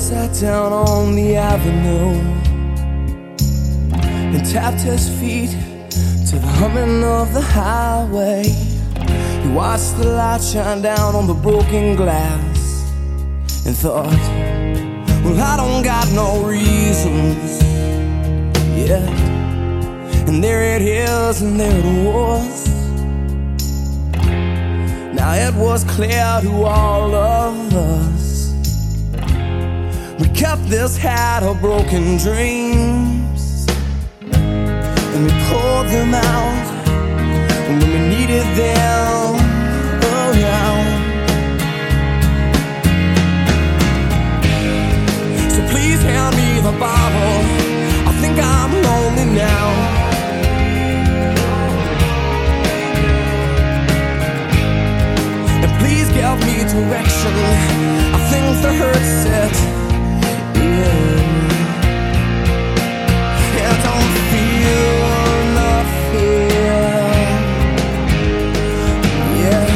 sat down on the avenue and tapped his feet to the humming of the highway. He watched the light shine down on the broken glass and thought, well, I don't got no reasons yet. And there it is, and there it was. Now it was clear to all of us, we kept this hat of broken dreams, and we pulled them out when we needed them around. So please hand me the bottle, I think I'm lonely now. And please give me direction, I think the hurt's set in. I don't feel nothing yet.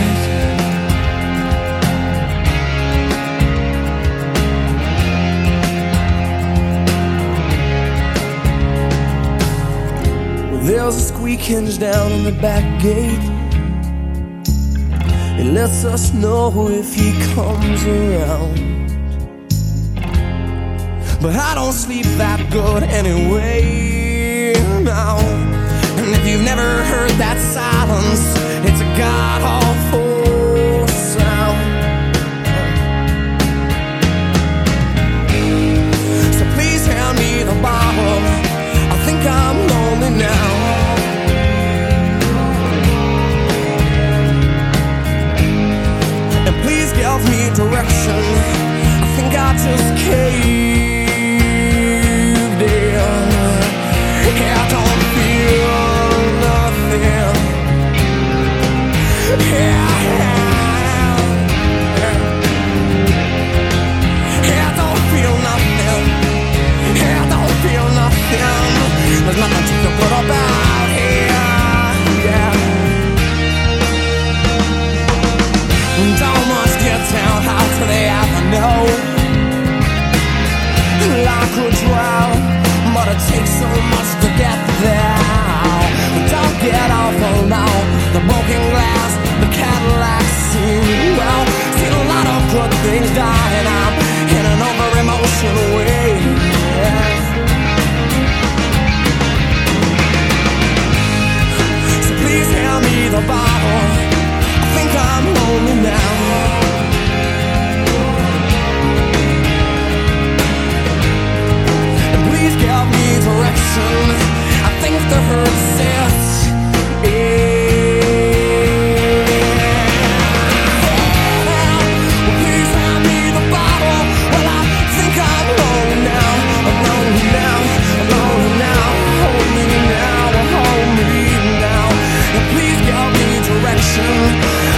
Well, there's a squeak hinge down in the back gate. It lets us know if he comes around. But I don't sleep that good anyway now. And if you've never heard that silence, it's a god-awful sound. So please hand me the bottle, I think I'm lonely now. And please give me direction, I think I just caved. I don't feel nothing. I don't feel nothing. I don't feel nothing. There's nothing to put about here. Yeah. Don't much get down out to the avenue. Like a drown, but it takes so much to get there. Don't get awful now. The broken glass, the Cadillac scene. Well, seen a lot of good things die, and I'm in an over-emotional way. Yeah. So please hand me the bottle, I think I'm lonely now. Please give me direction, I think the hurt sets in. Please hand me the bottle, well I think I'm lonely now. I'm lonely now, I'm lonely now. Hold me now, hold me now. And please give me direction,